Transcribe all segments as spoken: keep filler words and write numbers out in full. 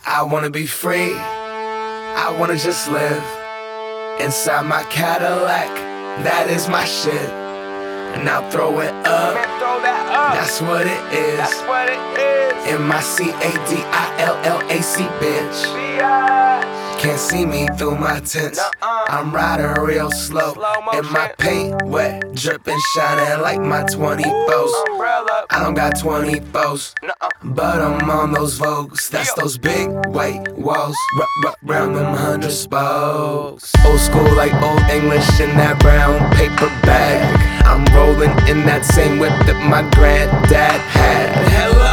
I wanna be free, I wanna just live inside my Cadillac, that is my shit. And I'll throw it up, that's what it is. M I C A D I L L A C, bitch. Can't see me through my tints, I'm riding real slow, and my paint wet, dripping, shining like my twenty-fours. I don't got twenty-fours, but I'm on those Vogues. That's those big white walls, r- r- round them hundred spokes. Old school like old English in that brown paper bag. I'm rolling in that same whip that my granddad had. Hello,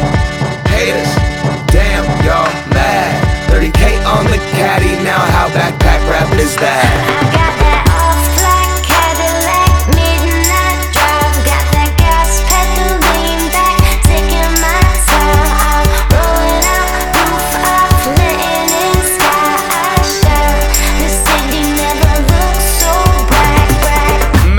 haters, damn y'all mad. thirty K on the caddy, now how backpack rap is that? I got that all-black Cadillac, midnight drive. Got that gas pedal lean back, taking my time. I'm rolling out, roof off, letting in sky. I shine, the city never looks so bright, bright.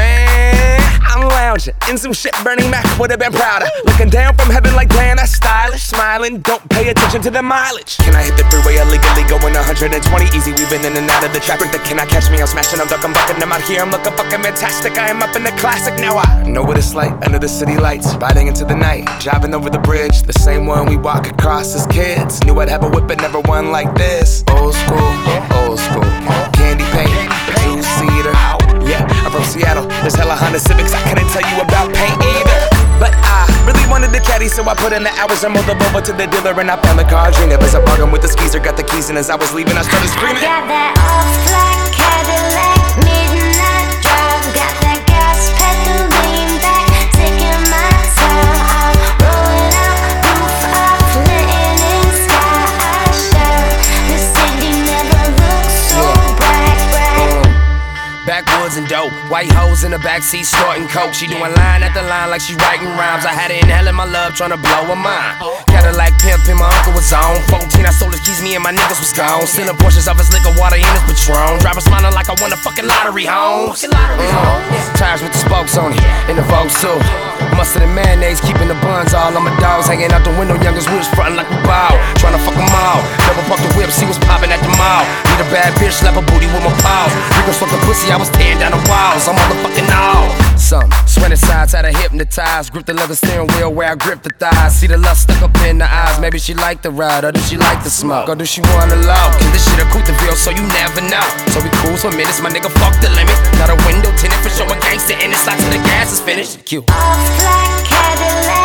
Man, I'm lounging in some shit Bernie Mac would've been prouder. Looking down from heaven like, damn, that's stylish. Smiling, don't pay attention to the mileage. Can I hit the freeway illegally going one hundred twenty easy, weaving in and out of the traffic? That can I catch me? I'm smashing, I'm ducking, bucking. I'm out here, I'm looking fucking fantastic. I am up in the classic, now I know what it's like under the city lights, riding into the night, driving over the bridge, the same one we walk across as kids. Knew I'd have a whip, but never one like this. Old school, old school, candy paint, two-seater. Yeah, I'm from Seattle, there's hella Honda Civics. I couldn't tell you about paint either, but I really wanted the caddy, so I put in the hours and moved the Volvo to the dealer, and I found the car dream. It was a bargain with the skeezer, got the keys, and as I was leaving, I started screaming. I got that all-black Cadillac, midnight drive. Got that gas pedal lean back, taking my time. I'm rolling out, roof off, letting in sky. I shine, the city never looks so bright, bright. Backwoods and dope, white hoes in the backseat snorting coke. She doing line after line like she writing rhymes. I had her inhaling my love, tryna blow her mind. Cadillac pimpin', my uncle was on. fourteen, I sold his keys, me and my niggas was gone. Stealing portions of his liquor, water in his Patron. Driver smiling like I won a fucking lottery home. Mm-hmm. Tires with the spokes on it, in the Vogue too. Mustard and mayonnaise, keeping the buns all on my dogs. Hanging out the window, youngest we was frontin' like we bow. Tryna fuck them all, double park the whip, see what's poppin' at the mall. Need a bad bitch, slap a booty with my paws. Rico's fucking pussy, I was tearing down the walls. I'm motherfucking all. Some swinging sides, had her hypnotized. Grip the leather steering wheel where I grip the thighs. See the lust stuck up in the eyes. Maybe she like the ride, or does she like the smoke? Or do she wanna love? Cause this shit a Couteville, so you never know. So we cruise for minutes, my nigga fuck the limit. Got a window tinted for showing gangster in it. Slide till the gas is finished. Cute. All-black Cadillac.